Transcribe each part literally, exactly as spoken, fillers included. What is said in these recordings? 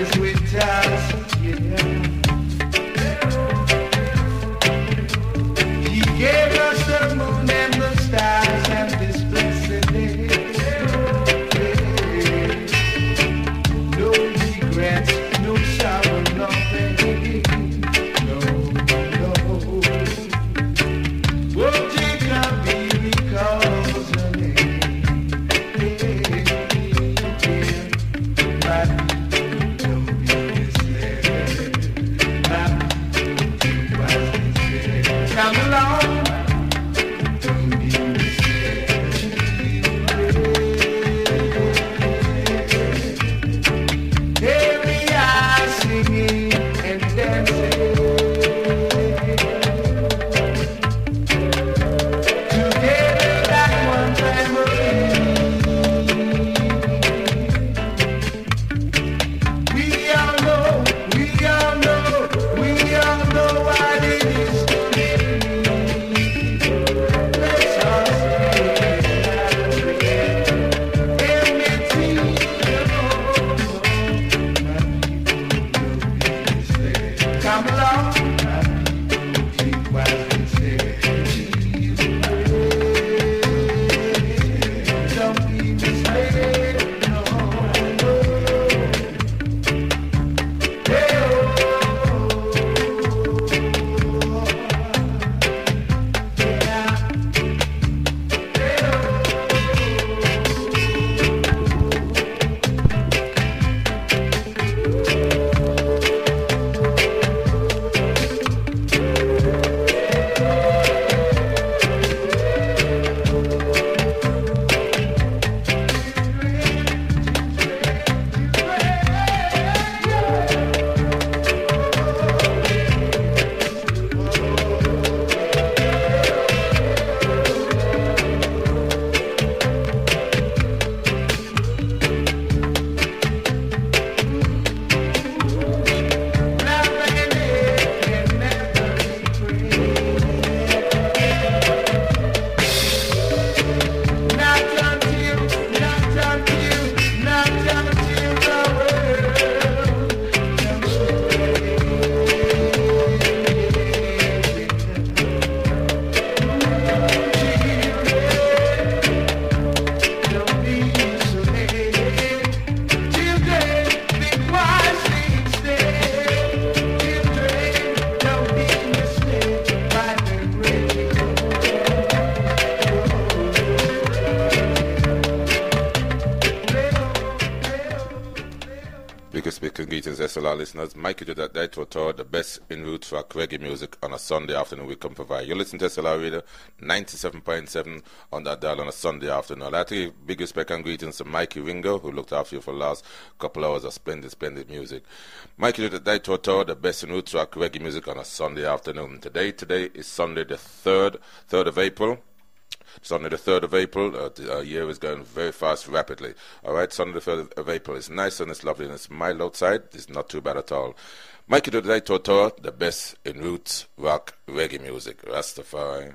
S L R listeners, Mikey did that Detroit Tour, the best in roots rock reggae music on a Sunday afternoon we can provide. You listen to S L R Radio ninety-seven point seven on that dial on a Sunday afternoon. I'd like to give big respect and greetings to Mikey Ringo, who looked after you for the last couple hours of splendid, splendid music. Mikey did that Detroit Tour, the best in roots rock reggae music on a Sunday afternoon. Today, today is Sunday the third, third of April. Sunday the third of April, uh, the uh, year is going very fast, rapidly. Alright, Sunday the third of April is nice and it's lovely and it's mild outside. It's not too bad at all. Mikey do the Night Tour, the best in roots, rock, reggae music. Rastafari.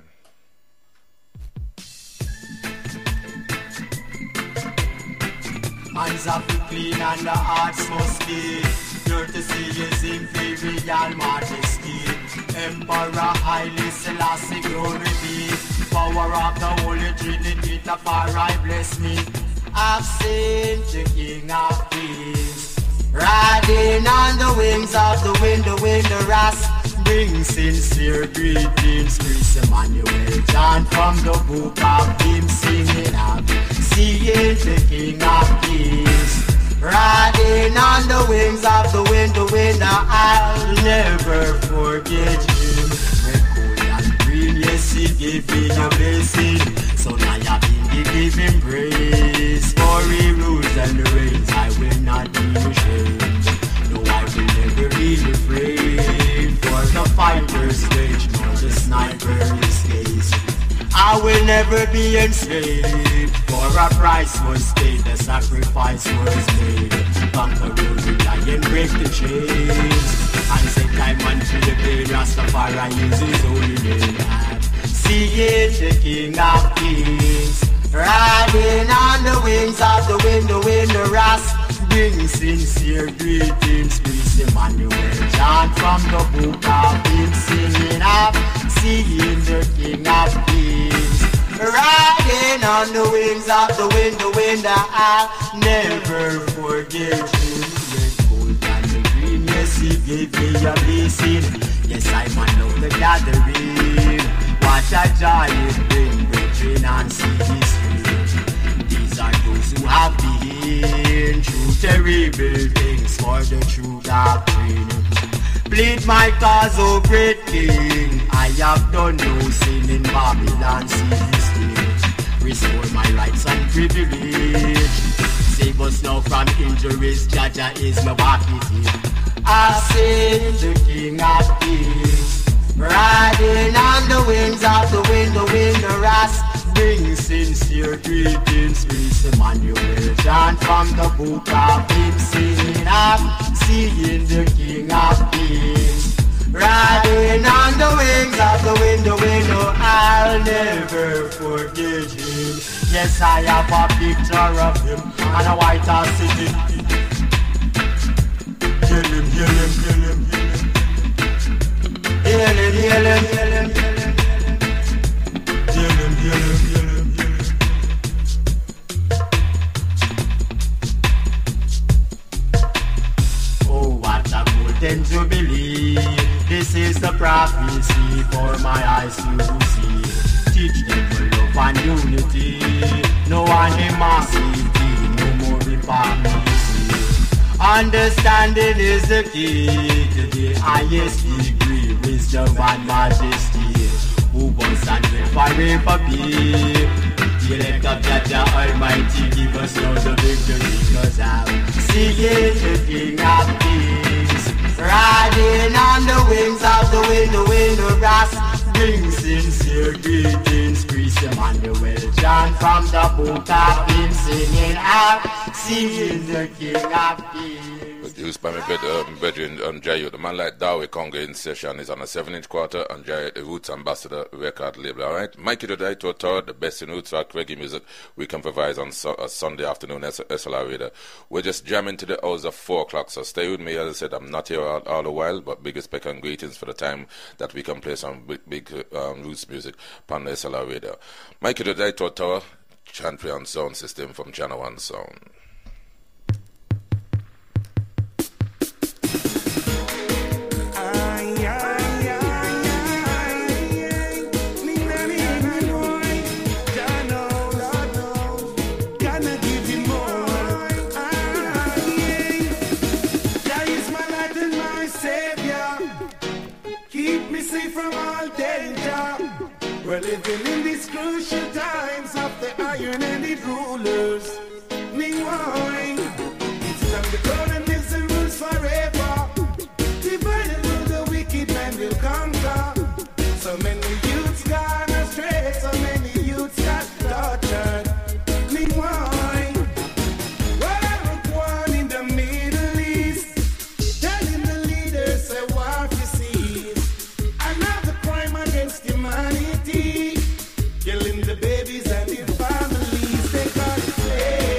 Hands have to clean and the hearts must be pure to see his imperial majesty. Emperor Haile Selassie, glory be. Power of the Holy Trinity, Tafari bless me. I've seen the King of Kings riding on the wings of the wind, the wind, the ras. Bring sincere greetings, Chris Emmanuel John from the book of him singing up. Seeing the King of Kings riding on the wings of the wind, the wind, I'll never forget him. Yes, he gave me a blessing, so now I've been give him praise. For he rules and reigns, I will not be ashamed. No, I will never be afraid. For the fighter's rage, nor the sniper's gaze. I will never be enslaved. For a price was paid, the sacrifice was made. Conquer the lion, break the chains, and set time unto the day. Rastafari use his holy name. Seeing the King of Kings riding on the wings of the wind, the wind, the ras. bring sincere greetings. Priest Emmanuel chant from the book of hymns, singing up, seeing the King of Kings. Riding on the wings of the wind, the wind I'll never forget him. Yes, gold and the green, yes, he gave me a blessing. Yes, I man love the gathering. Watch a giant bring brethren and see history. These are those who have been through terrible things for the true doctrine. Plead my cause, O great King. I have done no sin in Babylon, see this thing. Restore my rights and privilege. Save us now from injuries, Jaja is my back. I say the King of Kings, riding on the wings of the wind, the wind, the ras. Bring sincere greetings, Priest Emmanuel chant from the book of hymns, singing up, seeing the King of Kings. Riding on the wings of the wind, the wind, oh, I'll never forget him. Yes, I have a picture of him and a white house sitting. Heal him, heal him, heal him, heal him, heal him, heal him, heal him, heal him, heal him, heal him. Oh, what a golden jubilee! This is the prophecy for my eyes to see. Teach them for love and unity, no animosity, no more hypocrisy. Understanding is the key to the highest degree, wisdom and majesty. Who was and will forever be? The elect of Jaja Almighty, give us now the victory, cause I'm seeing the King of Kings, riding on the wings of the wind, the wind of brass. Bring sincere greetings, Priest Emmanuel chant from the book of hymns, singing out, seeing the King of Kings. Produced by my brethren on Jayo. The man like Dawe Congo in session is on a seven inch quarter on Jayo, the Roots Ambassador record label. Alright, Mikey the Director Tour, the best in roots rock reggae music we can provide on so, uh, Sunday afternoon at S L R Radio. We're just jamming to the hours of four o'clock, so stay with me. As I said, I'm not here all, all the while, but big respect and greetings for the time that we can play some big, big um, roots music on the S L R Radio. Mikey the Director Tour, champion sound system from Channel One Sound. We're living in these crucial times of the iron and the rulers. Meanwhile, it's time the golden lives and rules forever. Divided rule, the wicked man will conquer. So many youths gone astray, so many youths got tortured. Meanwhile, whatever one in the Middle East, telling the leaders say what you see. Another crime against humanity. Killing the babies and the families, they call it slave.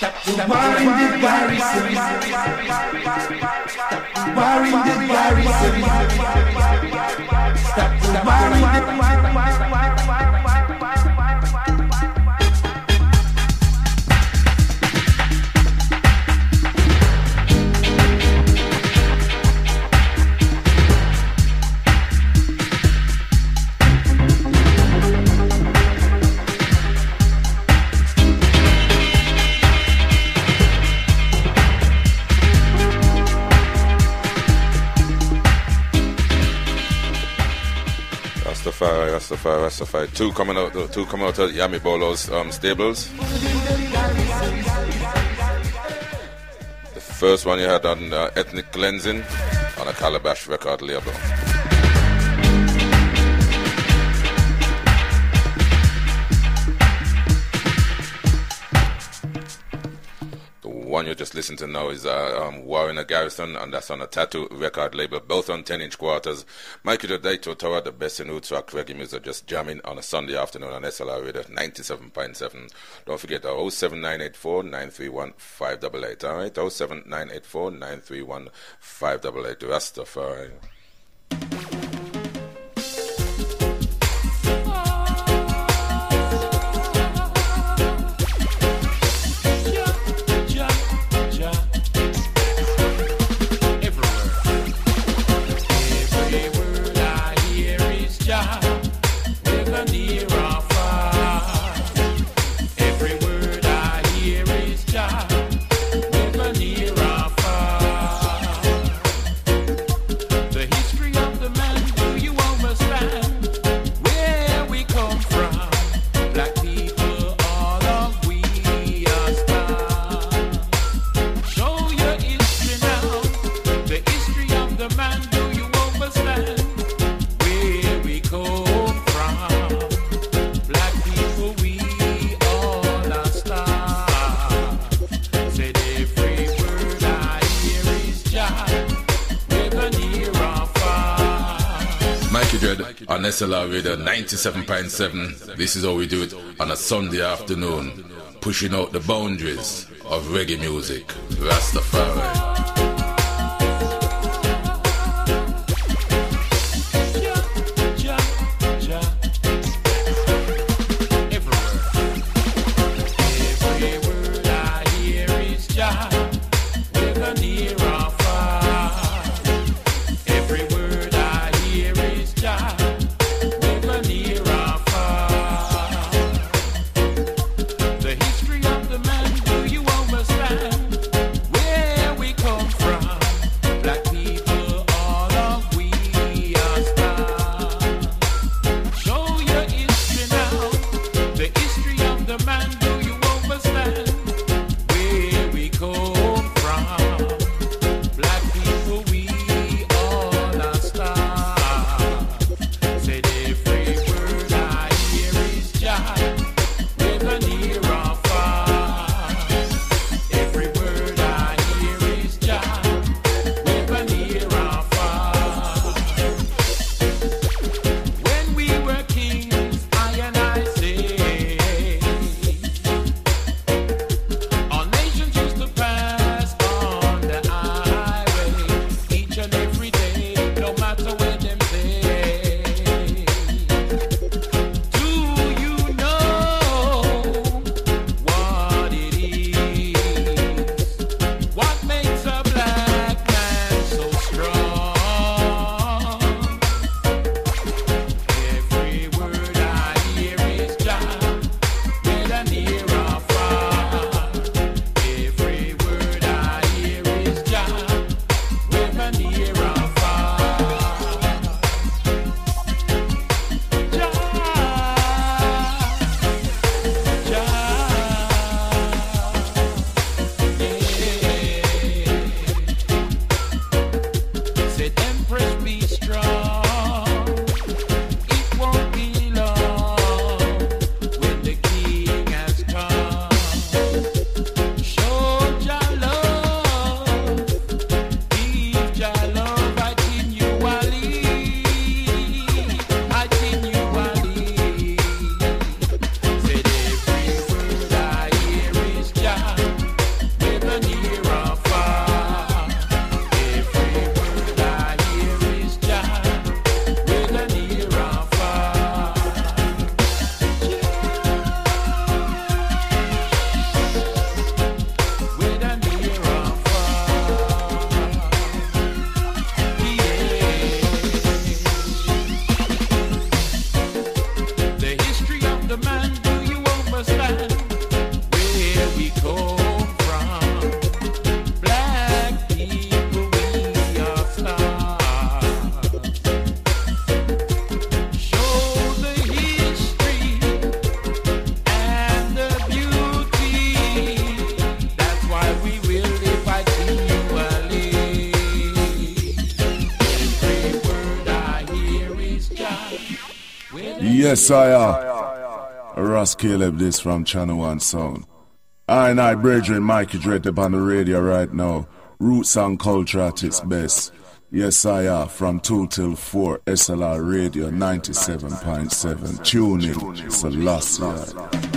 Stop the war in the garrison. Stop the war in the garrison. Stop the war in the Rastafari, Rastafari, Rastafari. Two coming out, two coming out of Yami Bolo's um, stables. The first one you had on uh, Ethnic Cleansing on a Calabash record label. One you just listened to now is uh, um, War in a Garrison, and that's on a Tattoo record label, both on ten inch quarters. Mikey the Daito Tower, the best in roots rock reggae music, just jamming on a Sunday afternoon on S L R Radio ninety-seven point seven. Don't forget uh, oh seven nine eight four nine three one five eight eight, alright? oh seven nine eight four nine three one five eight eight. Rastafari. On S L R Radio ninety-seven point seven, this is how we do it on a Sunday afternoon, pushing out the boundaries of reggae music. Rastafari. The history of the man, do you understand? Where we come Yes, I am. Ross Caleb, this from Channel One Sound. I and I, brethren, Mikey Dread up on the radio right now. Roots and culture at its best. Yes, I am. From two till four, S L R Radio ninety-seven point seven. Tune in. Selassie.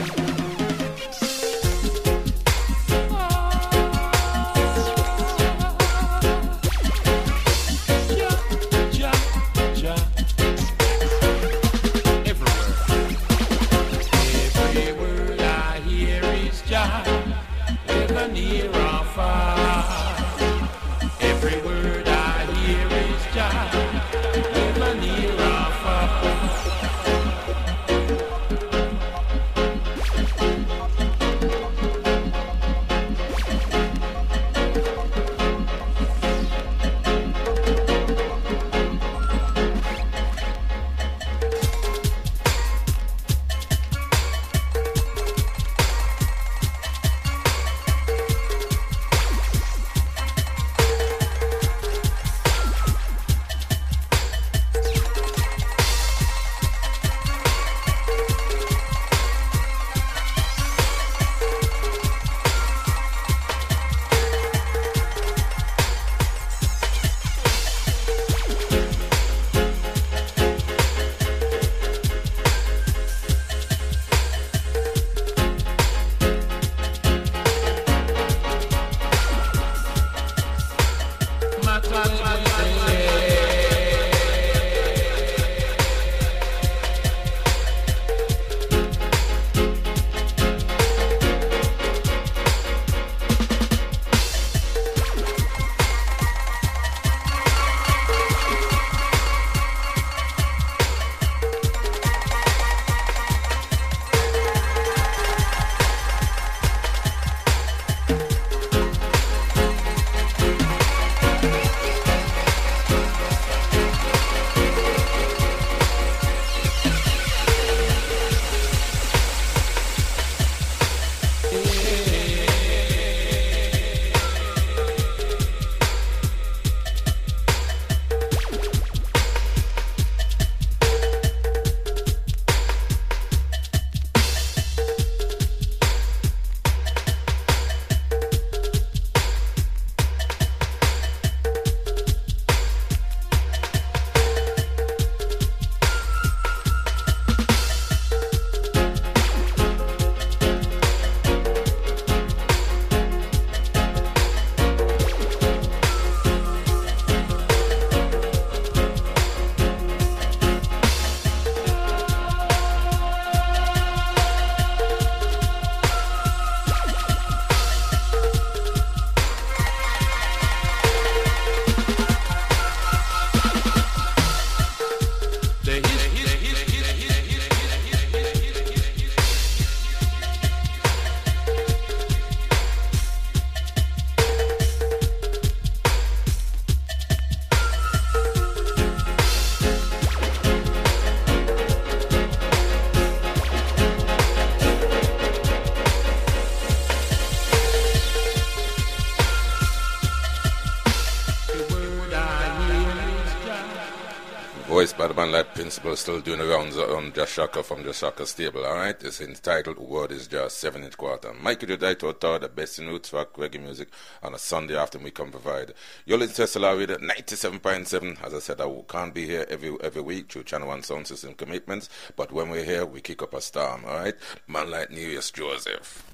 Voiced by the man like Principal, still doing the rounds on Just Shaka from Just Shaka stable, alright? It's entitled Word is Just seven inch quarter. Mikey Judaito thought the best in roots rock reggae music on a Sunday afternoon we can provide. You're listening to S L R Radio ninety-seven point seven. As I said, I can't be here every every week through Channel One sound system commitments, but when we're here, we kick up a storm, alright? Man like Nereus Joseph.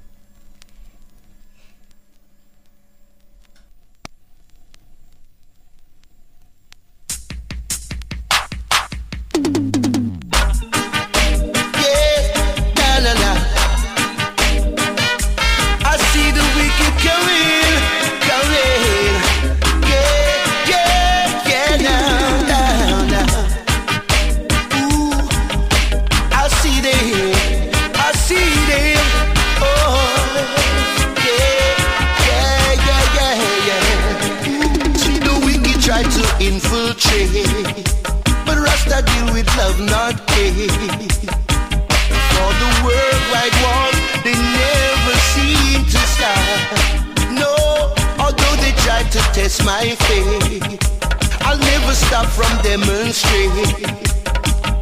But Rasta deal with love, not hate. For the worldwide war, they never seem to stop. No, although they try to test my faith, I'll never stop from demonstrating.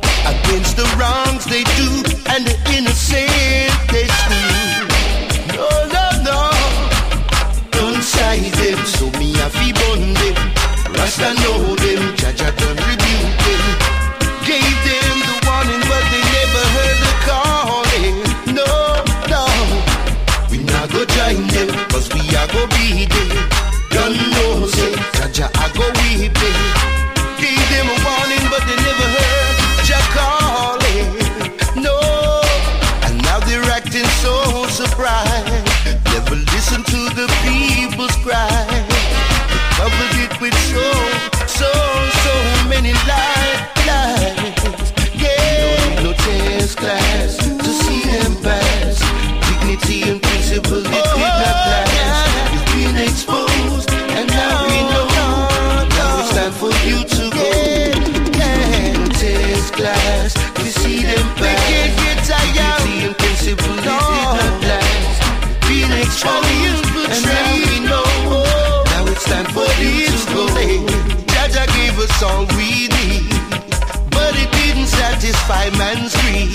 against the wrongs they do and the innocent they screw. No, no, no, don't side them, so me a fi bun them. Rasta know them, Jaja don't rebuke them. Gave them the warning, but they never heard the calling. No, no, we not go join them, cause we a go be there. Don't know, say, Jaja a go weep them. Gave them a warning, but they never heard Jah calling. No, and now they're acting so surprised. Never listen to the people's cry. Covered it with so, so, so many lies, lies. Yeah, no test class to see them pass. Dignity and principle, it did not last. It's been exposed, and now we know. Now it's time for you to go. Yeah, no test class to see them pass. Dignity and principle, it did not last. It's been exposed, and now we know. It's time for you to go. Jaja gave us all we need, but it didn't satisfy man's greed.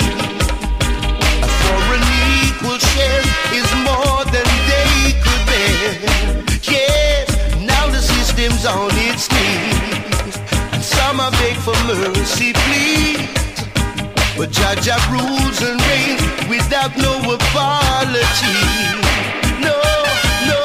For an equal share is more than they could bear. Yes, now the system's on its knees, and some are beg for mercy, please. But Jaja rules and reigns without no apology. No, no.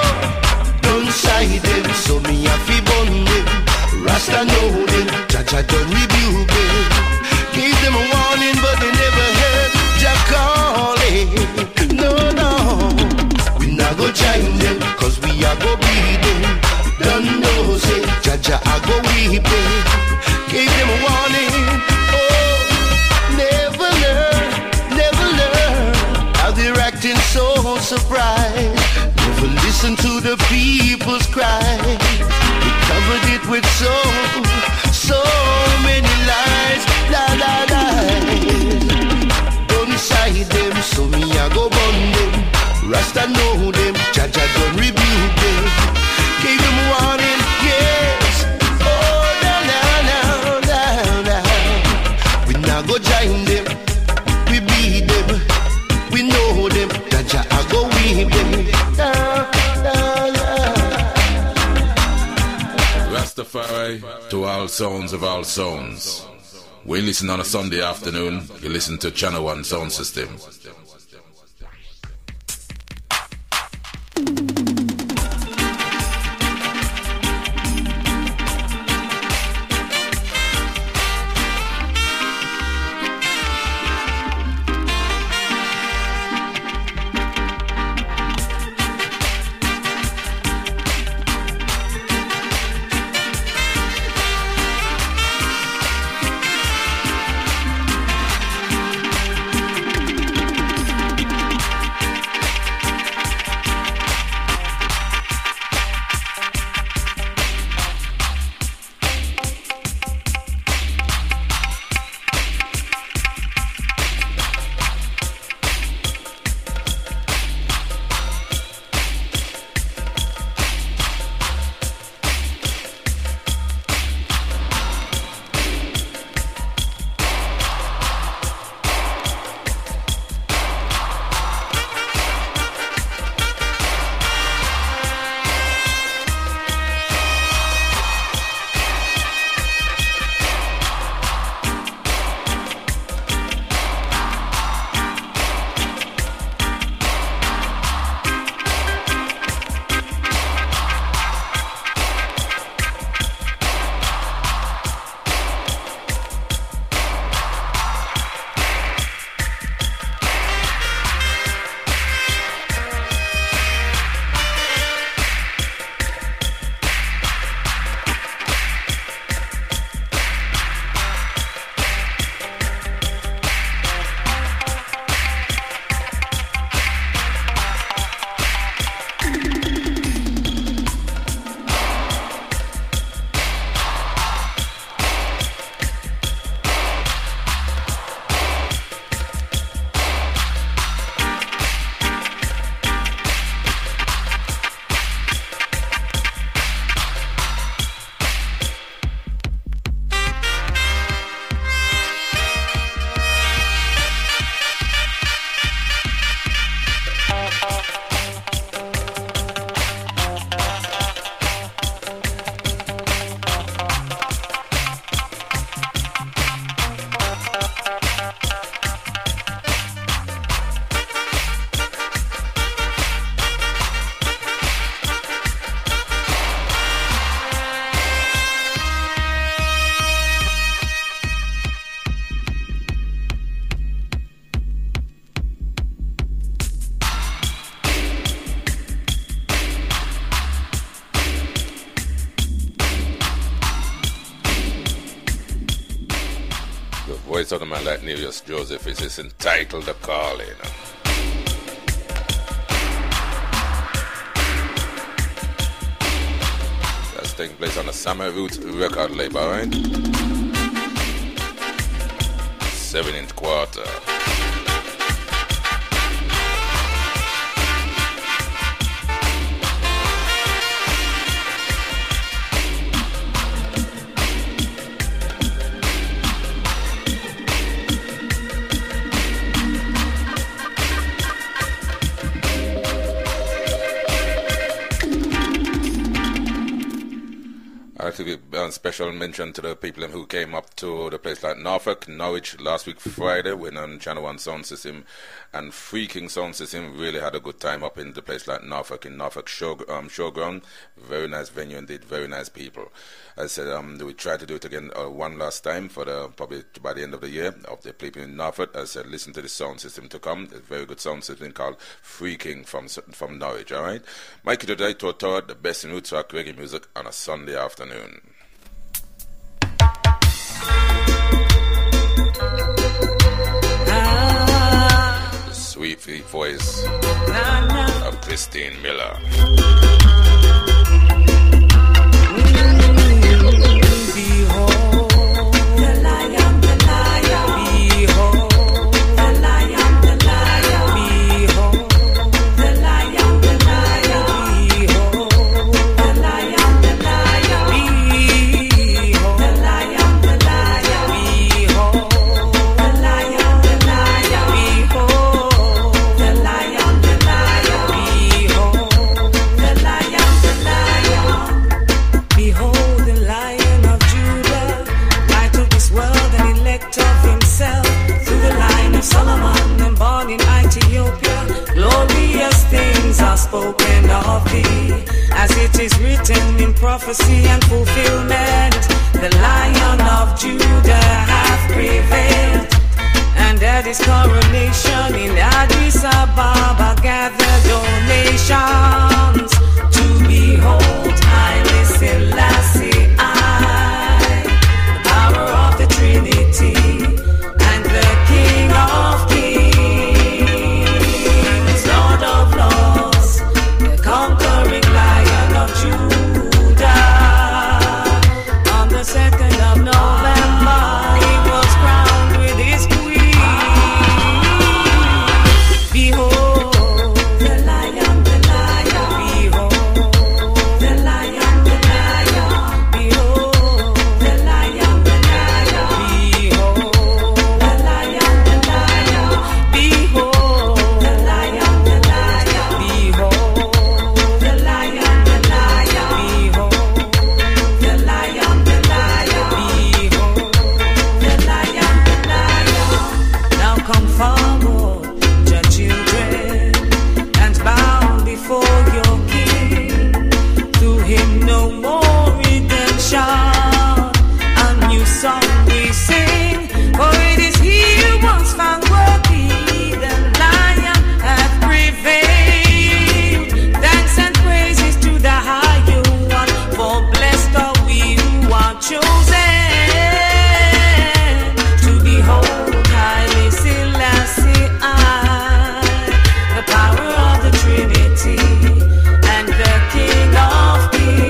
Side them, so me a fi bun them. Rasta know them, Jaja don't rebuke them. Gave them a warning, but they never heard Jah calling. No, no, we not go join them, cause we a go be them. Don't know, say, Jaja a go weep them. Gave them a warning, oh, never learn, never learn. How they're acting so surprised. Never listen to the people's cry. We covered it with so, so many lies, la la lies. Don't side them, so me a go bun them. Rasta know them, Jaja don't rebuke them. Gave them warning, yes. Oh na na na na na. We now go join them, we beat them, we know them. Jaja a go weep them. Rastafari to all sounds of all sounds. We listen on a Sunday afternoon, you listen to Channel One Sound System. play something man like Nevius Joseph. It's just entitled The Calling. That's taking place on the Summer Roots record label, alright? Seven inch quarter. I have to give a special mention to the people who came up to the place like Norfolk, Norwich last week Friday when on Channel one Sound System and Freaking Sound System really had a good time up in the place like Norfolk, in Norfolk show, um, Showground. Very nice venue indeed, very nice people. I said um, we try to do it again uh, one last time for the probably by the end of the year of the people in Norfolk. I said listen to the sound system to come. It's a very good sound system called Freaking from from Norwich, alright? Mikey today to toward the best in roots rock reggae music on a Sunday afternoon. Ah, the sweet voice nah, nah. of Christine Miller. Behold the lion, the lion. Behold the lion, the lion. Behold the lion, the lion. Behold the lion, the lion. Behold the lion, the lion. Behold the lion, the lion. Behold the lion, the lion. Behold the lion, the lion. Behold the Lion of Judah, light of this world and elect of himself, through the line of Solomon and born in Ethiopia. Glorious things are spoken of thee, as it is written in prophecy and fulfillment. The Lion of Judah hath prevailed, and at his coronation in Addis Ababa gathered all nations to behold Haile Selassie I, the power of the Trinity and the King of Kings, Lord of Lords, the conquering Lion of Judah. On the second of November he was crowned with his queen. Behold the Lion, the Lion. Behold the Lion, the Lion. Behold the Lion, the Lion. Behold the Lion, the Lion. Behold the Lion, the Lion. Behold the Lion, the Lion. Behold the Lion, the Lion. Behold the Lion, the Lion. Now come forward, your children, and bow before your King. Through him no more redemption. A new song we sing, for it is he who was found worthy. The Lion hath prevailed. Thanks and praises to the higher one, for blessed are we who are chosen to behold Haile Selassie I, the power of the Trinity and the King of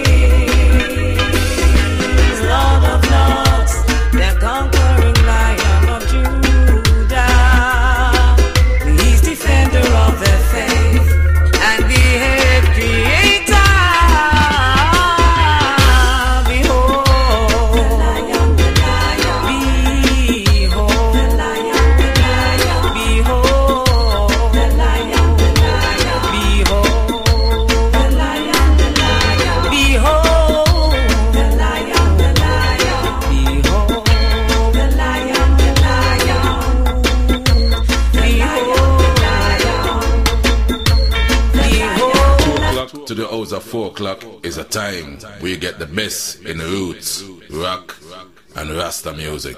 Kings, Lord of Lords, the conquering Lion of Judah. He's defender of the faith and the head creator. Behold the Lion, the Lion. Behold the Lion, the Lion. Behold the Lion, the Lion. Behold the Lion, the Lion. Behold the Lion, the Lion. Behold the Lion, the Lion. Behold the Lion. Clock to the hours of four o'clock is a time where you get the best in roots, rock, and Rasta music.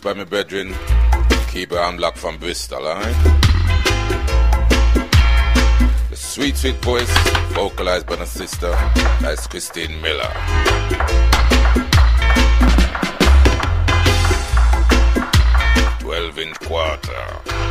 by my brethren, Keep It Unblocked from Bristol, alright? The sweet, sweet voice, vocalized by the sister, that's Christine Miller. twelve inch quarter.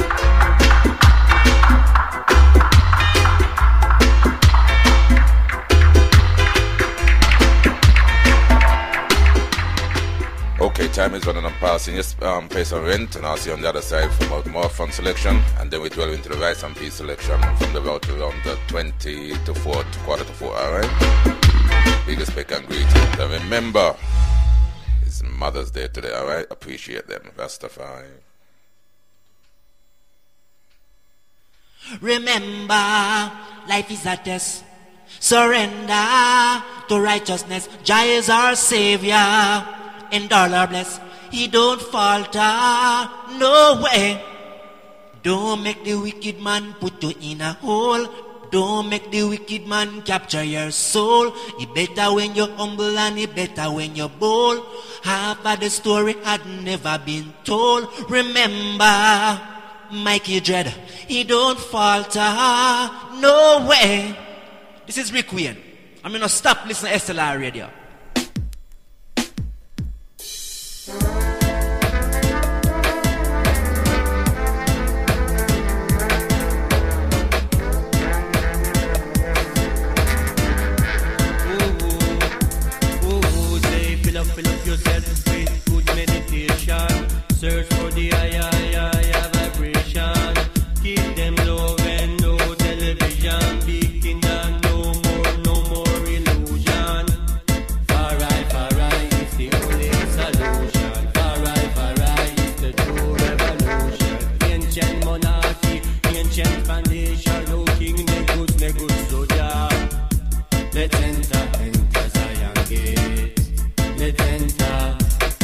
Okay, time is running on passing. Yes, um, pay some rent, and I'll see on the other side from out more fun selection, and then we dwell into the rice and peas selection from the about around the twenty to four to quarter to four. All right. Biggest pick and greetings. And remember, it's Mother's Day today. All right, appreciate them. Rastafari. Remember, life is a test. Surrender to righteousness. Jah is our savior. And dollar bless, he don't falter, no way. Don't make the wicked man put you in a hole. Don't make the wicked man capture your soul. It better when you're humble and it better when you're bold. Half of the story had never been told. Remember, Mikey Dread, he don't falter, no way. This is Rick Wayne. I'm gonna stop listening to S L R radio. Search for the higher, higher, higher vibration. Keep them low and no television. Big kingdom, no more, no more illusion. Far right, far right, it's the only solution. Far right, far right, it's the true revolution. Ancient monarchy, ancient foundation. No king, no good, no good soldier. Let's enter, enter Zion gate. Let's enter.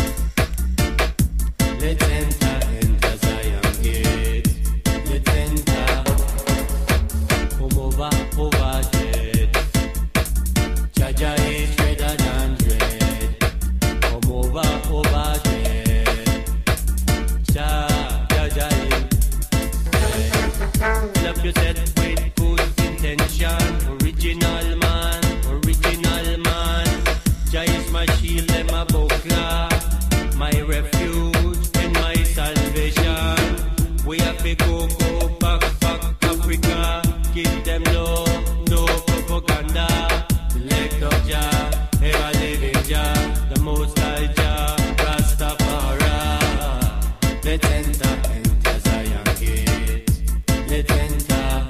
Let's enter, enter Zion gate. Let's enter. Come over, over jet. Jaja is redder than dread. Come over, over jet. Ja, Jaja is dread. Fill up your set with good intention. Original man, original man. Jah is my shield and my buckler, my refuge. We have to go, go back, back Africa. Give them no, no propaganda. Elect of Jah, ever living Jah, the most high Jah, Rastafari. Let's enter, enter Zion gate. Let's enter.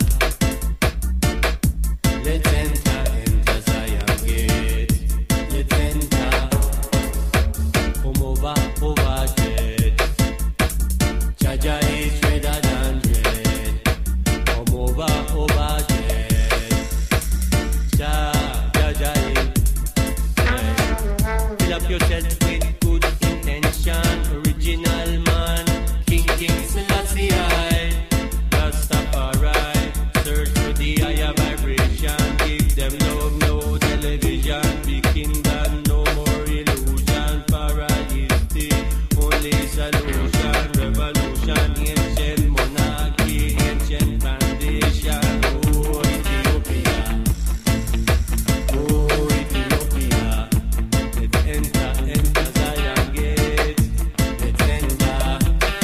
Let's enter, enter Zion gate. Let's enter. Come over, over jet. Jaja is redder than red. Come over, over jet. Ja, Jaja is red. Fill up yourself with good intention. Original man, King King Selassie I. Rastafari, search for the higher vibration. Give them love, no television. Big kingdom, no more illusion. Paradise is the only solution. Revolution, ancient monarchy, ancient foundation. Oh, Ethiopia. Oh, Ethiopia. Let's enter, enter Zion gate. Let's enter.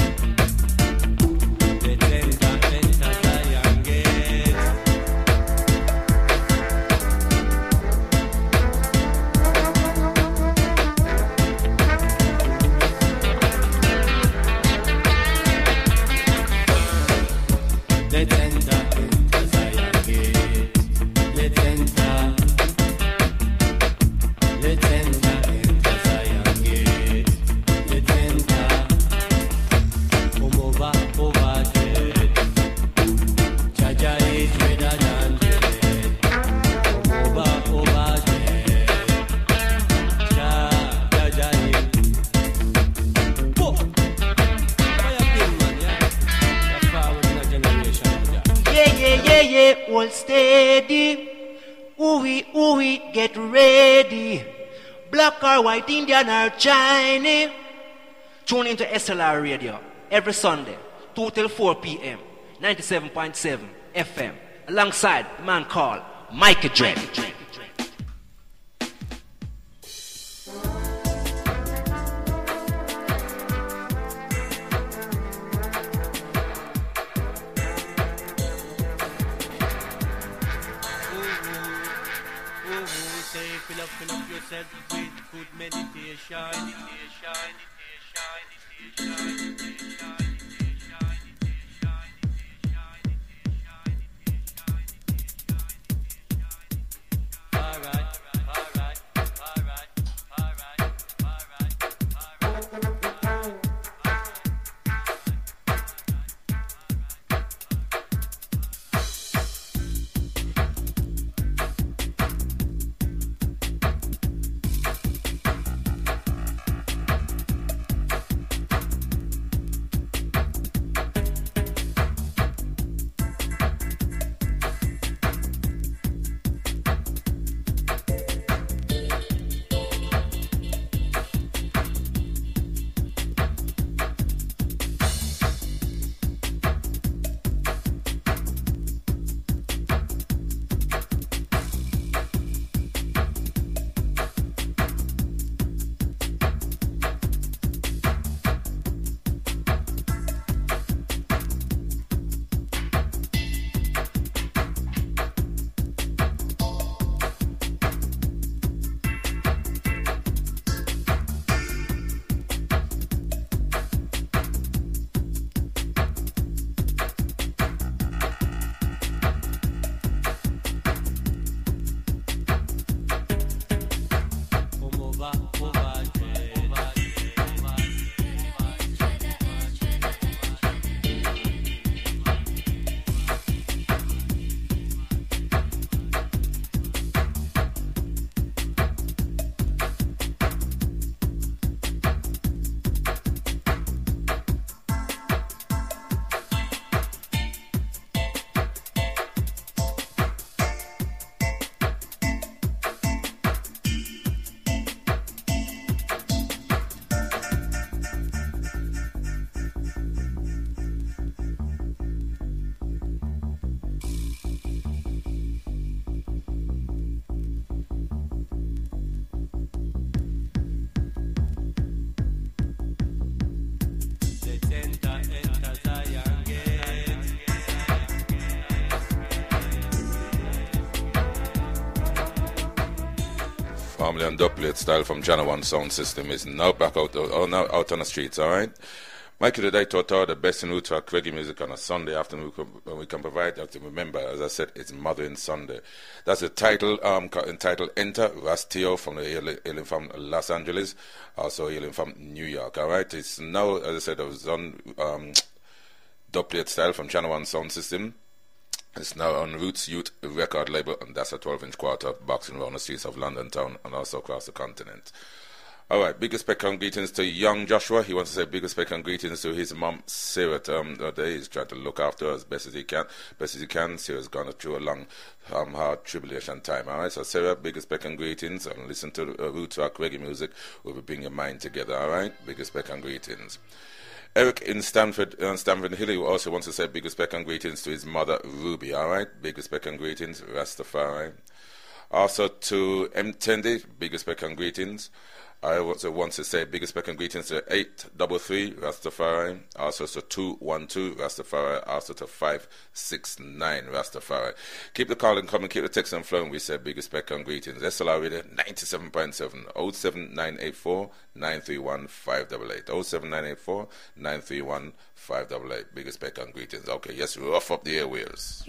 Let's enter, enter Zion gate. Let's enter, enter Zion gate. Let's enter. Let's enter, enter Zion gate. Let's enter. Come over, over jet. Jaja is redder than red. Come over, over jet. Ja, Jaja is. Whoa! Fire pin, man, yeah. That's forward in a generation, yeah. Yeah, yeah, yeah, yeah, hold steady. Ooh-wee, ooh-wee, get ready. Black or white, Indian or Chinese. Tune into S L R Radio every Sunday, two till four p.m., ninety-seven point seven F M, alongside a man called Mikey Dread. Fill up, fill up yourself with good meditation. Meditation, meditation, meditation, Formerly on dubplate style from Channel One Sound System is now back out, oh, now out on the streets, all right? Mikey the Day taught the best in root rock reggae music on a Sunday afternoon when we can provide that. Remember, as I said, it's Mothering Sunday. That's the title, um, entitled Enter Rastio from the hailing from Los Angeles, also hailing from New York, all right? It's now, as I said, it was on um, dubplate style from Channel One Sound System. It's now on Roots Youth record label, and that's a twelve inch quarter boxing around the streets of London town and also across the continent. All right, big respect and greetings to young Joshua. He wants to say big respect and greetings to his mom, Sarah. Um, today he's trying to look after her as best as he can. Best as he can. Sarah's gone through a long, um, hard tribulation time. All right, so Sarah, big respect and greetings. And listen to uh, Roots Rock reggae music. We'll be bringing your mind together. All right, big respect and greetings. Eric in Stanford, uh, Stanford Hill, who also wants to say big respect and greetings to his mother, Ruby, all right? Big respect and greetings, Rastafari. Also to M. Tendi, big respect and greetings. I also want to say big respect and greetings to eight three three, Rastafari. Also to two one two, Rastafari. Also to five six nine, Rastafari. Keep the calling coming, keep the text and flowing. We say big respect and greetings. S L R Radio ninety-seven point seven, oh seven nine eight four, nine three one, five eight eight. oh seven nine eight four, nine three one, five eight eight. Big respect and greetings. Okay, yes, we're off up the airwaves.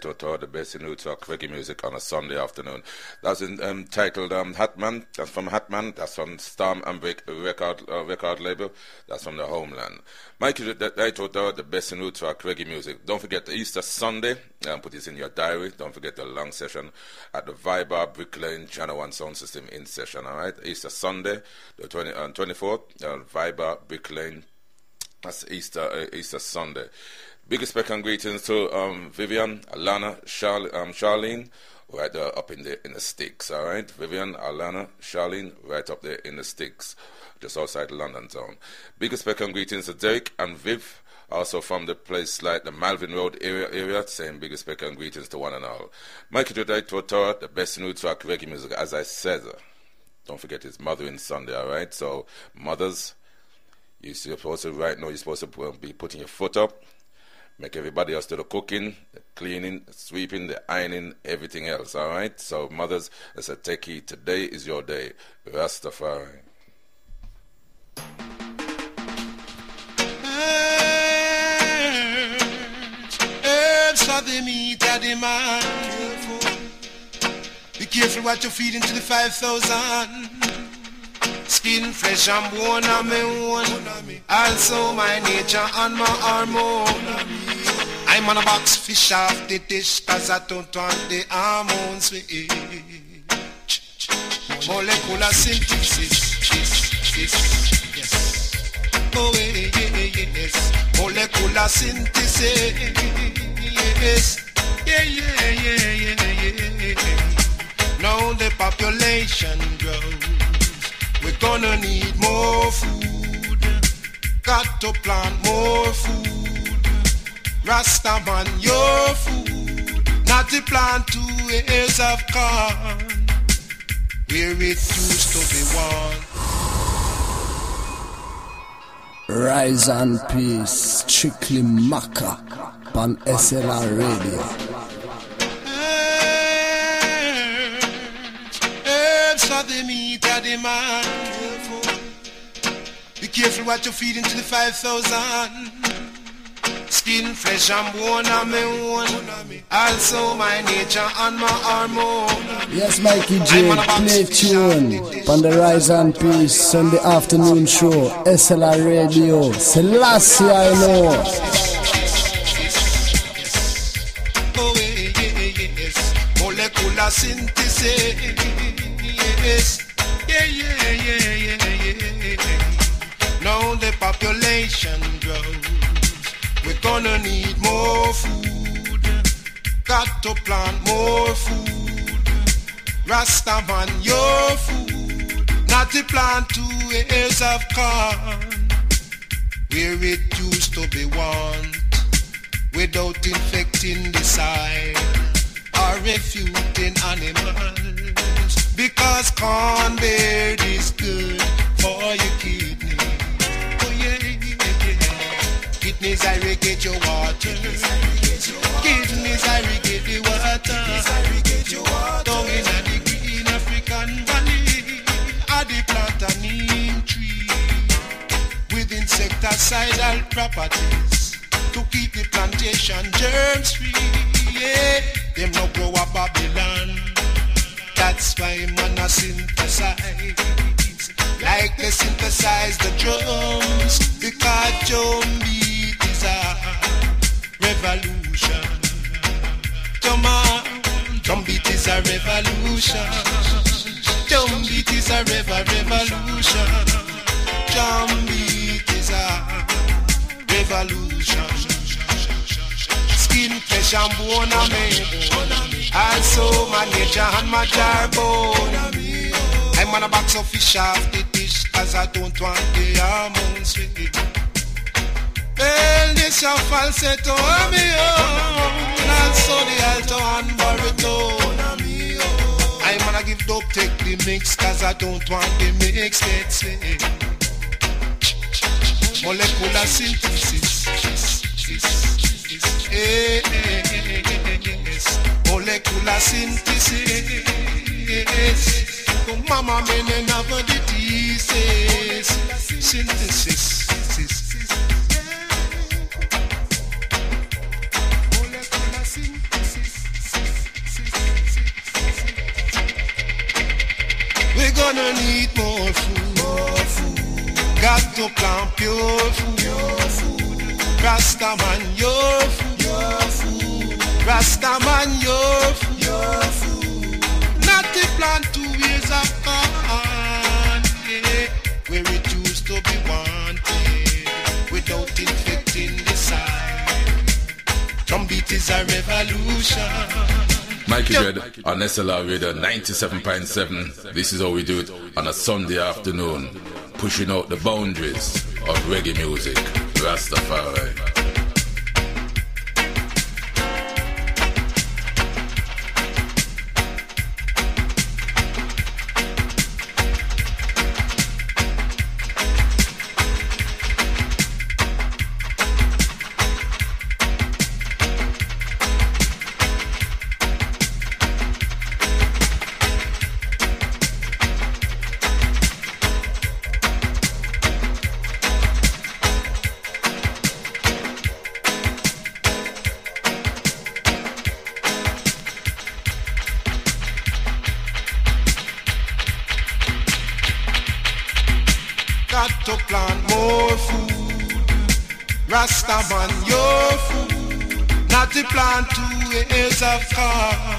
Detroit Tour, the best in roots rock reggae music on a Sunday afternoon. That's in, um, titled um, Hatman. That's from Hatman. That's from Storm and Break record uh, record label. That's from the homeland. Mikey Detroit Tour, the best in roots rock reggae music. Don't forget the Easter Sunday. Um, put this in your diary. Don't forget the long session at the Viber Brick Lane Channel One Sound System in session. All right, Easter Sunday, the twenty uh, twenty-fourth, uh, Viber Brick Lane. That's Easter uh, Easter Sunday. Big respect and greetings to um, Vivian, Alana, Charl- um, Charlene, right there up in the in the sticks. All right, Vivian, Alana, Charlene, right up there in the sticks, just outside the London zone. Big respect and greetings to Derek and Viv, also from the place like the Malvin Road area. area saying big respect and greetings to one and all. Mikey Detroit Tour, the best in roots rock reggae music, as I said. Don't forget it's Mothering Sunday. All right, so mothers, you're supposed to right now. You're supposed to be putting your foot up. Make everybody else do the cooking, the cleaning, the sweeping, the ironing, everything else, all right? So, mothers, I said, take heed. Today is your day. Rastafari. Herbs for the meat of the man. Be careful what you feed into the five thousand. Skin, flesh and bone are my own. Also my nature and my hormone. I'm on a box fish off the dish, cause I don't want the hormones we eat. Molecular synthesis, yes, yes. Oh yes, molecular synthesis, yes. Yeah, yeah, yeah, yeah, yeah. Now the population grows. We're gonna need more food. Got to plant more food. Rastaman, your food. Not to plant two acres of corn where it used to be one. Rise and peace, strictly Maca on S L R Radio. Herbs for the meat of the man. Be careful what you feed into the five thousand. Skin, flesh and bone are my own. Also my nature and my hormone. Yes, Mikey J, play tune on the Rise and Peace Sunday afternoon show, S L R Radio. Selassie I know. Oh yes, molecular synthesis. Yes, yeah, yeah, yeah, yeah, yeah. Now the population grows. We're gonna need more food. Got to plant more food. Rastaman, your food. Not to plant two acres of corn where it used to be one. Without infecting the soil or refuting animals. Because corn bread is good for your kidney. Kidneys irrigate your water. Kidneys irrigate the water. Down in the green African valley, are the plantain tree with insecticidal properties to keep the plantation germs free. Yeah, them no grow a Babylon. That's why man a synthesize. Like they synthesize the drums, because drum beat is a revolution. Come on, drum beat is a revolution. Drum beat is a rev- revolution. Drum beat is a revolution. Skin, flesh and bone are made. Also my nature and my jarbone. I'm on a box of fish off the dish, cause I don't want the hormones with it. Well, this your falsetto on me own, and also the alto and baritone. I'm gonna give dope, take the mix, cause I don't want the mix, let's say. Molecular synthesis. Yes. Molecular synthesis. Mama men and other diseases. Synthesis. Molecular synthesis. we gonna need more food. More food. Got to plant pure food. Pure food. Rasta man, your food. Your food. Rasta man, your food. Your food. Not to plant two years of corn, yeah, where it used to be wanted, without infecting the soil. Drum beat is a revolution. Mikey Dread on S L R Radio ninety-seven point seven. This is how we do it on a Sunday afternoon, pushing out the boundaries of reggae music, Rastafari. Rastaman, your food, not to plant two years of corn.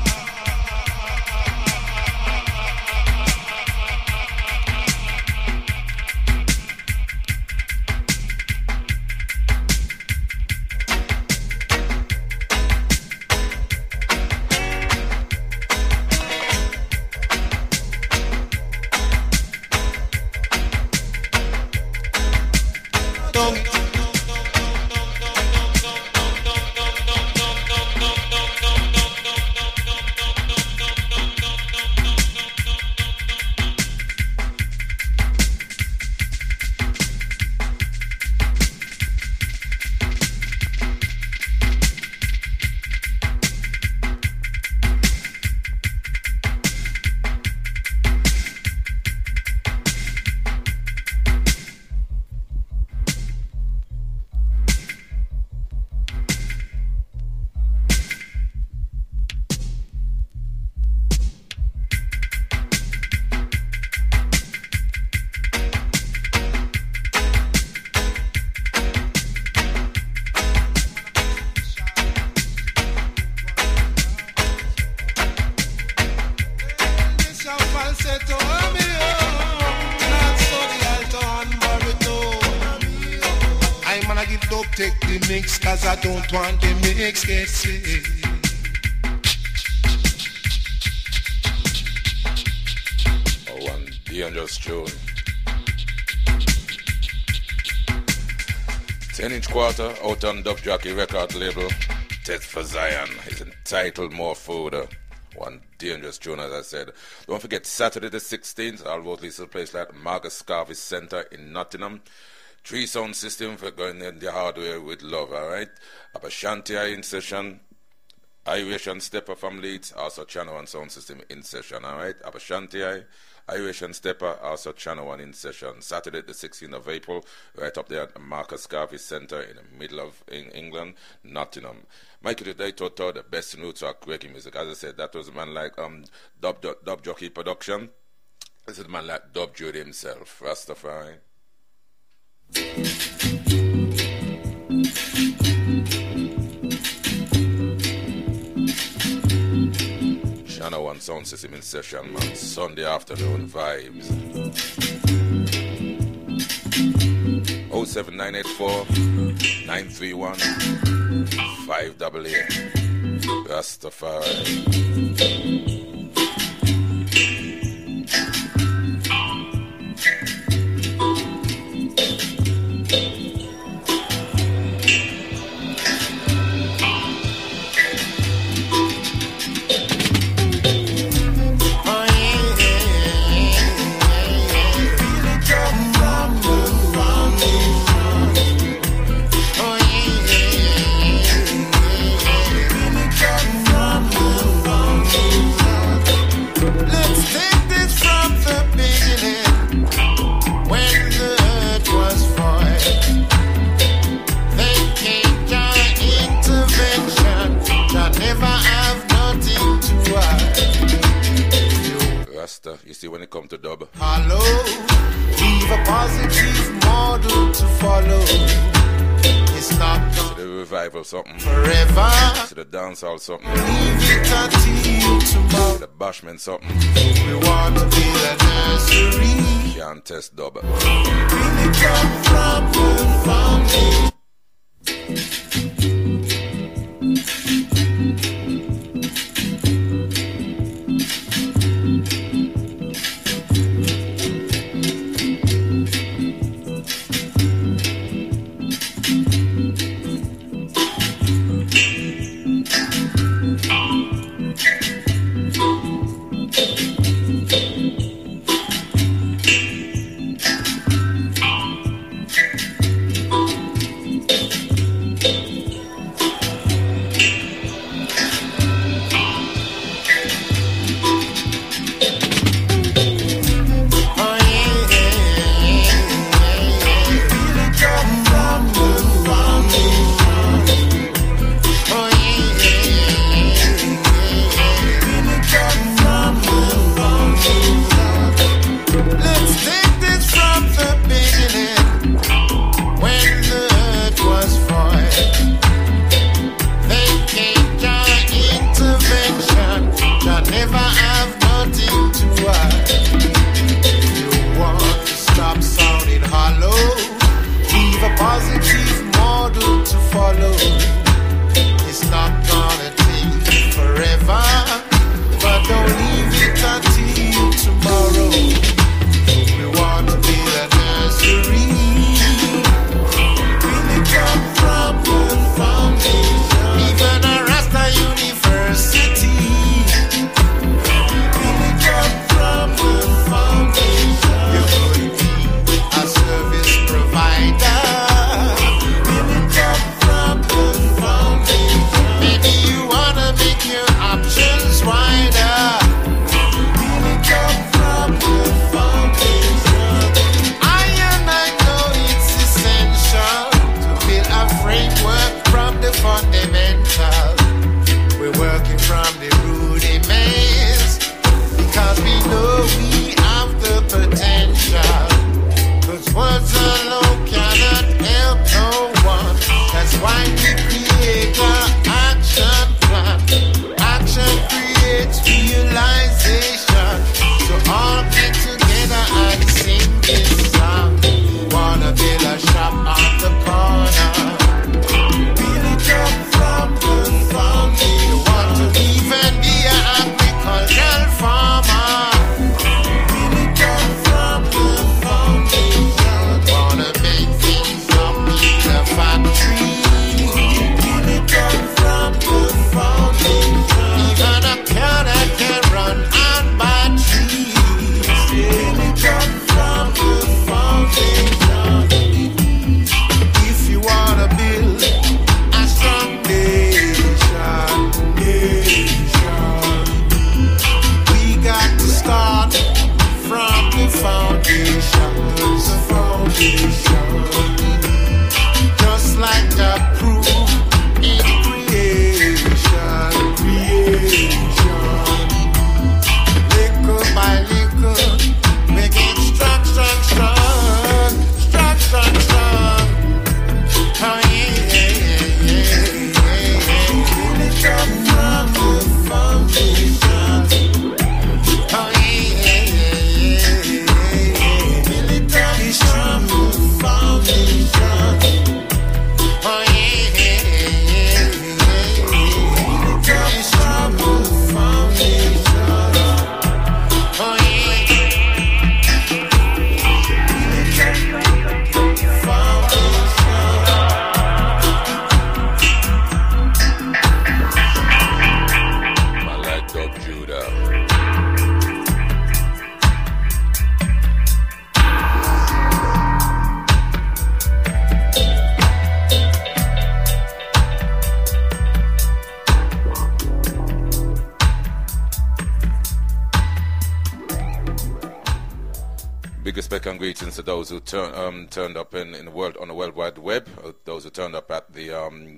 Cause I don't want the mix get sick. Oh, one dangerous tune. ten inch quarter out on Dub Jockey record label. Death for Zion is entitled More Food. One dangerous tune, as I said. Don't forget Saturday the sixteenth, I'll vote this place like Marcus Garvey Center in Nottingham. Three sound system for going in the hardware with love, alright? Abashanti in session, Irish and Stepper from Leeds, also Channel one sound system in session, alright? Abashanti, Irish and Stepper, also Channel one in session. Saturday the sixteenth of April, right up there at the Marcus Garvey Center in the middle of in England, Nottingham. Michael today taught the best roots of reggae music. As I said, that was a man like um Dub, Dub, Dub Jockey Production. This is a man like Dub Judy himself, Rastafari. Channel one sound system in session, man. Sunday afternoon vibes. oh seven nine eight four nine three one five eight eight. Rastafari. From Rasta. You see, when it comes to dub. Hello, leave a positive model to follow. It's not to the revival something. Forever. To the dancehall something. Leave it until tomorrow. To the bashment something. We want to be a nursery. Can't test dub. Really come from the foundation. Respect and greetings to those who turn, um, turned up in, in the world on the World Wide Web, uh, those who turned up at the um,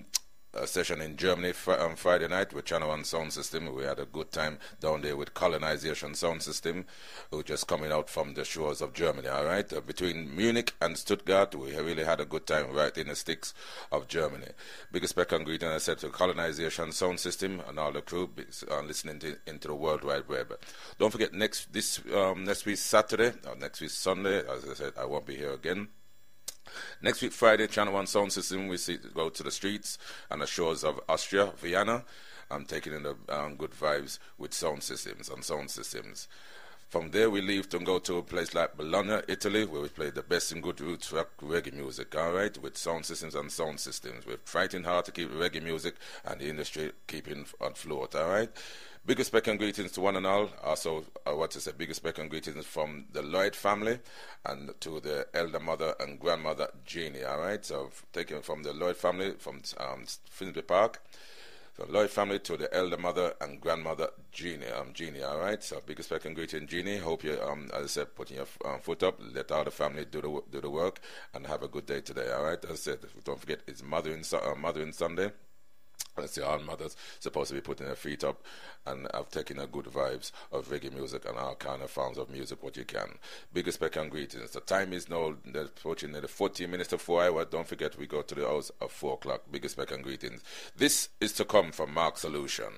a session in Germany fr- on Friday night with Channel One Sound System. We had a good time down there with Colonization Sound System, who were just coming out from the shores of Germany, all right? Uh, between Munich and Stuttgart, we really had a good time right in the sticks of Germany. Biggest respect and greeting, I said, to Colonization Sound System and all the crew uh, listening to, into the World Wide Web. Don't forget, next this um, next week Saturday, or next week Sunday, as I said, I won't be here again. Next week Friday, Channel One Sound System, we see go to the streets and the shores of Austria, Vienna. I'm taking in the um, good vibes with sound systems and sound systems. From there, we leave to go to a place like Bologna, Italy, where we play the best in good roots rock reggae music, all right, with sound systems and sound systems. We're fighting hard to keep reggae music and the industry keeping afloat, all right. Big respect and greetings to one and all. Also, uh, what is a big respect and greetings from the Lloyd family and to the elder mother and grandmother Jeannie, all right. So, taken from the Lloyd family from um, Finsbury Park. So Lloyd family to the elder mother and grandmother Jeannie, um, Jeannie, all right. So big respect and greeting, Jeannie. Hope you, um, as I said, putting your um, foot up. Let all the family do the do the work and have a good day today, all right. As I said, don't forget it's Mothering uh, Mothering Sunday. Let's see, all mothers supposed to be putting their feet up and have taken a good vibes of reggae music and all kind of forms of music what you can. Big respect and greetings. The time is now approaching the fourteen minutes to four hours. Don't forget we go to the house at four o'clock. Big respect and greetings. This is to come from Mark Solution.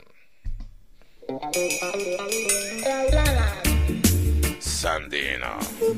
Sandina.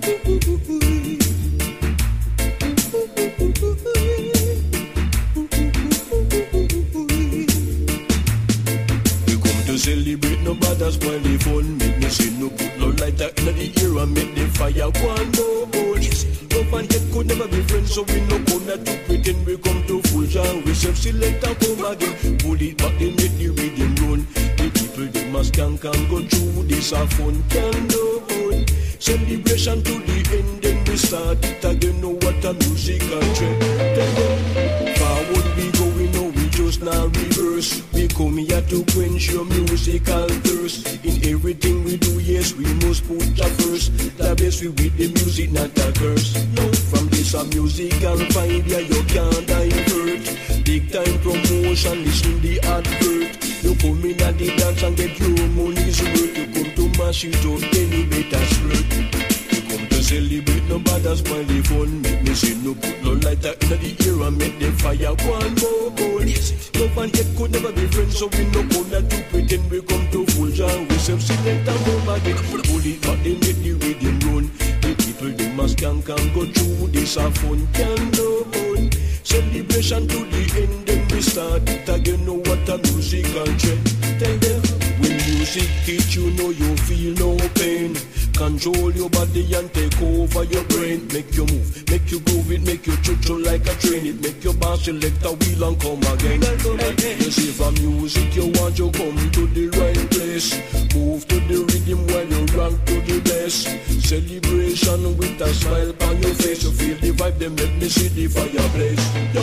To celebrate, no bother spoil the fun. Make me say no put no lighter in the air and make the fire one more. Love and hate could never be friends, so we no gonna to pretend we come to full jam. We self-select and come again. Pull it back, then make the rhythm run. The people, they must can can go through this a fun can do. Celebration to the end, then we start it again. Know what a musical trend. Forward we go, we know we just now reverse. We come here to quench your musical thirst. In everything we do, yes, we must put a first. The best we with the music, not a curse. No, from this a musical vibe, yeah, you can't divert. Big time promotion, listen the advert. You come in at the dance and get your money's worth. You come to mash it up, then you better squirt. You come to celebrate, no bother spoil the fun. Make me say no put no lighter in the air and make the fire one more cold. Love and hate could never be friends, so we no gonna to pretend we come to full jam. We self-select and come again. Pull it back, then make the rhythm run. The people, they must can can go through this a fun can do. Celebration to the end, then we start it again. Know what a musical trend. Tell them when music hit you, know you feel no pain. Control your body and take over your brain. Make you move, make you groove it, make you choo-choo like a train. It make your boss select a wheel and come again. Hey, you see from music you want you come to the right place. Move to the rhythm while you rock to the bass. Celebration with a smile on your face. You feel the vibe, then let me see the fireplace. Yo.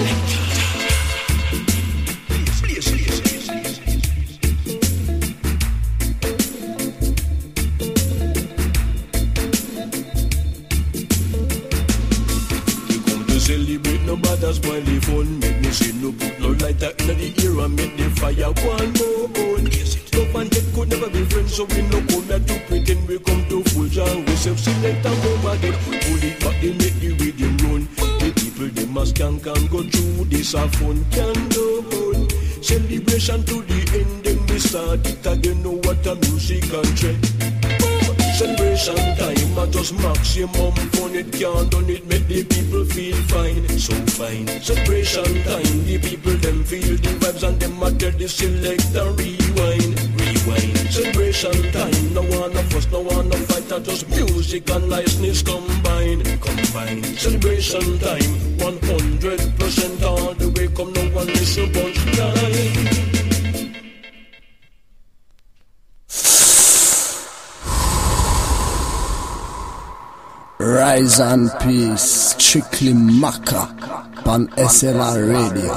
Please, please, please, please, please. Celebrate, no bother spoil the fun. Make me say no put no lighter in the air and make the fire one more on. Love and hate could never be friends, so we no gonna to pretend we come to full jam. We self-select and come again. Pull it back, then make the rhythm run. The people, they must can can go through this a fun can do. Celebration to the end, then we start it again. Know what a musical trend. Celebration time, I just maximum fun. It can't done it, make the people feel fine, so fine. Celebration time, the people them feel the vibes and them matter the select and rewind, rewind. Celebration time, no one of us, no one of fight, just music and niceness combine, combine. Celebration time, one hundred percent all the way, come no one listen bunch time. Rise and Peace, Strictly Maka, on S L R Radio.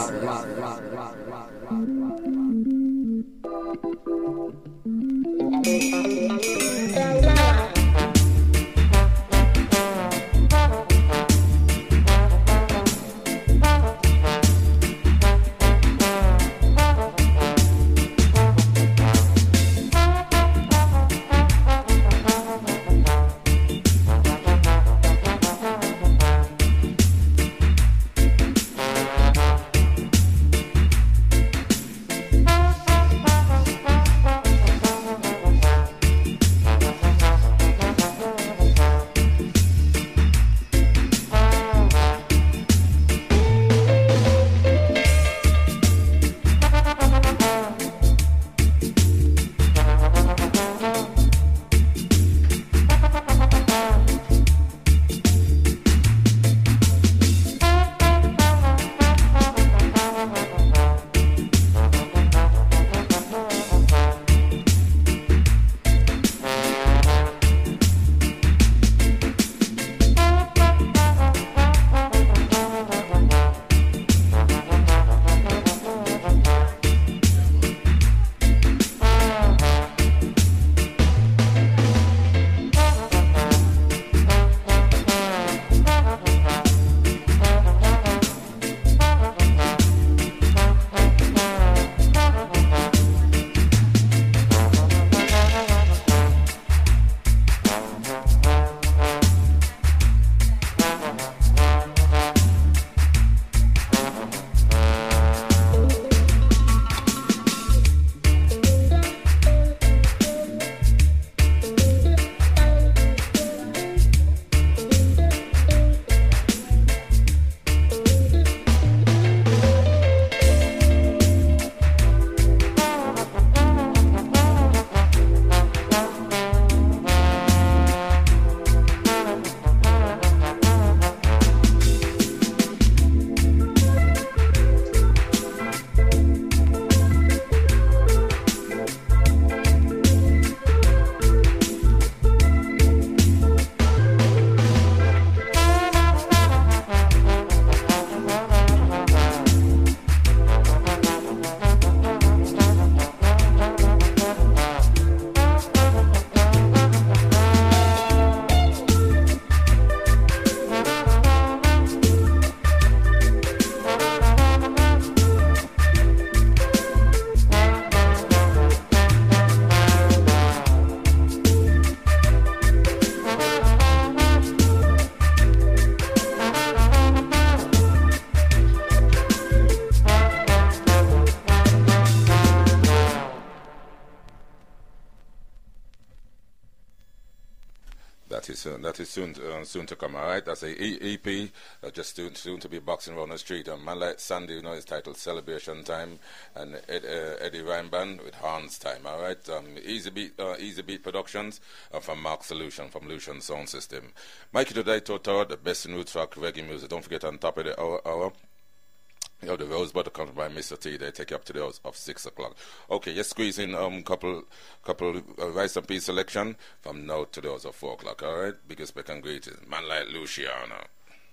That is soon. That is soon. Uh, soon to come. All right. That's a e- EP. Uh, just soon, soon to be boxing around the street. And man like Sandy, you know, is titled "Celebration Time," and Ed, uh, Eddie Rhyme Band with Hans Time. All right. Um, Easy Beat, uh, Easy Beat Productions uh, from Mark Solution from Lucian Sound System. Mikey today Total, the best in roots rock reggae music. Don't forget on top of the hour. hour You know, the Rosebud comes by Mister T. They take you up to the hours of six o'clock. Okay, just squeeze in um couple couple uh, rice and peas selection from now to the hours of four o'clock. All right, biggest spec and greetings, man like Luciano.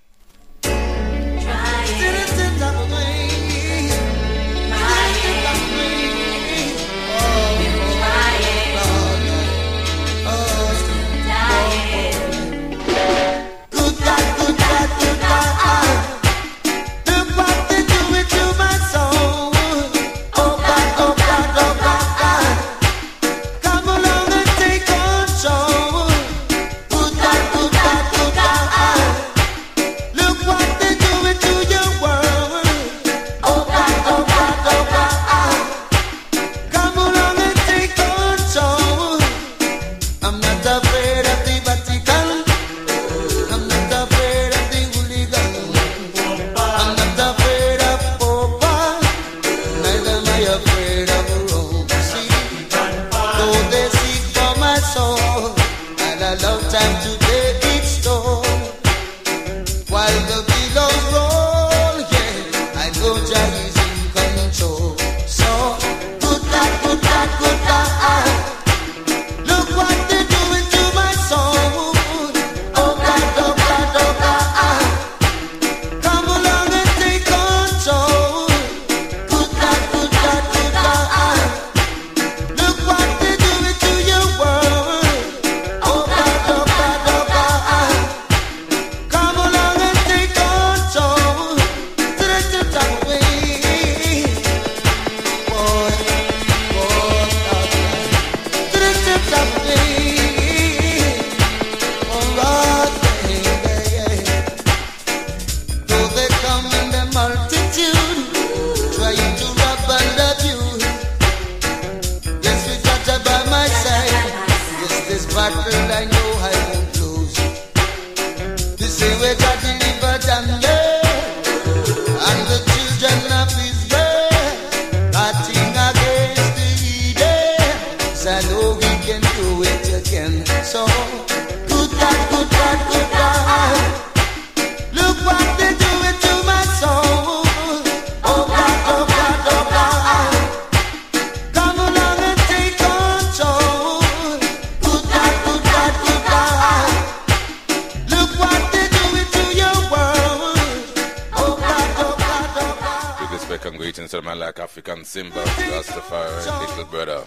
Simba, Rastafari, little brother.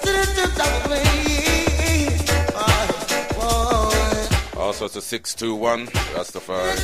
Also to six two one, Rastafari.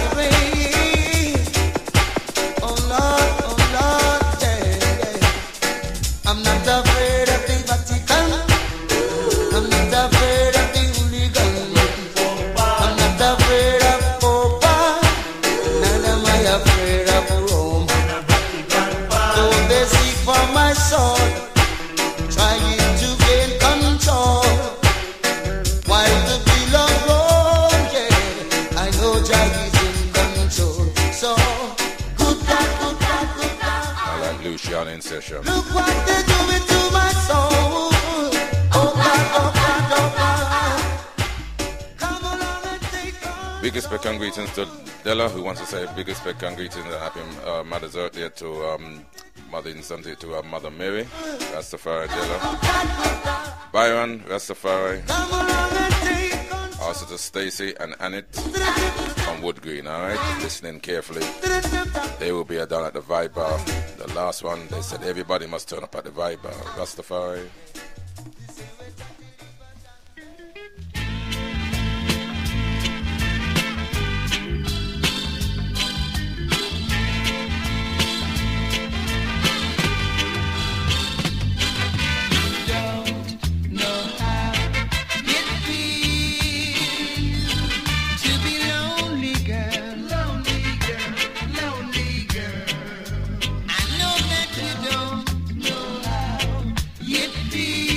Oh Lord, oh Lord, yeah, yeah. I'm not afraid of the Vatican. I'm not afraid of the hooligan. I'm not afraid of Popa. Neither am I afraid of Rome. Though they seek for my soul, trying to gain control, while the below roll, yeah, I know Jah is in control. So good God, good God, good God. I like Luciano in session. Look what they're doing to my soul. Oh God, oh God, oh God. Come along and take on. Biggest respect and greetings to Della, who wants to say biggest respect and greetings and happy uh, Mother's Earth to um, Mother Instantly to her Mother Mary, Rastafari Della. Byron, Rastafari. Also to Stacy and Annette from Wood Green, alright? Listening carefully. They will be down at the Vibe Bar. The last one, they said everybody must turn up at the Vibe Bar. Rastafari. Be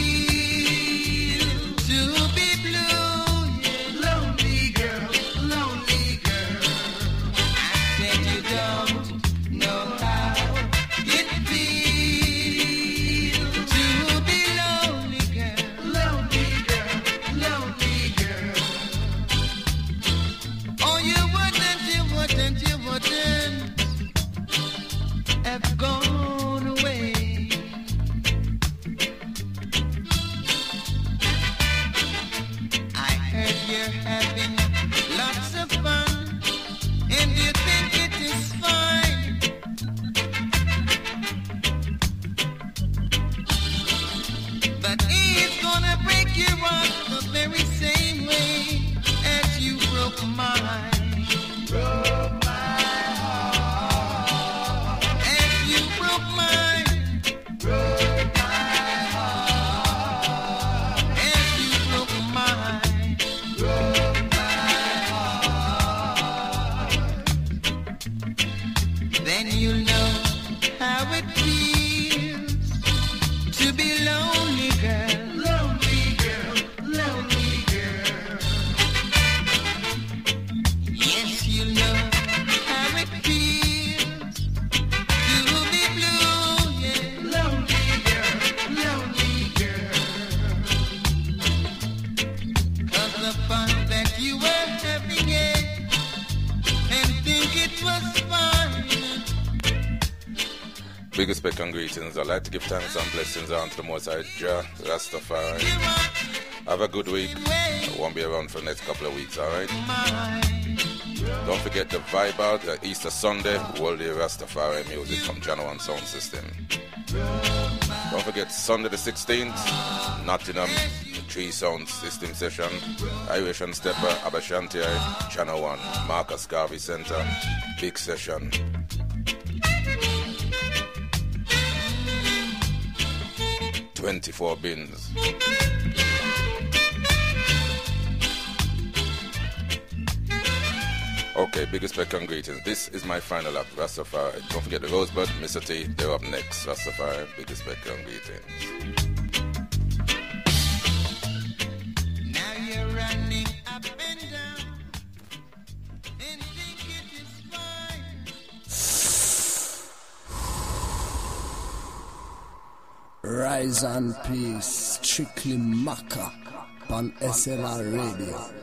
you were having it and think it was fine. Big respect and greetings. I'd like to give thanks and blessings unto the Most High Jah Rastafari. Have a good week. I won't be around for the next couple of weeks, alright? Don't forget the vibe out, the Easter Sunday, World Day Rastafari music from Channel one Sound System. Don't forget Sunday the sixteenth, Nottingham, the Tree Sound System session, Irish and Stepper, Abashanti, Channel one, Marcus Garvey Center, big session. twenty-four bins. Okay, big respect and greetings. This is my final act, Rastafari. Don't forget the Rosebud, Mister T, they're up next. Rastafari, big respect and greetings. Now you're running up and down and think it is fine. Rise and peace, strictly Maca on S L R Radio.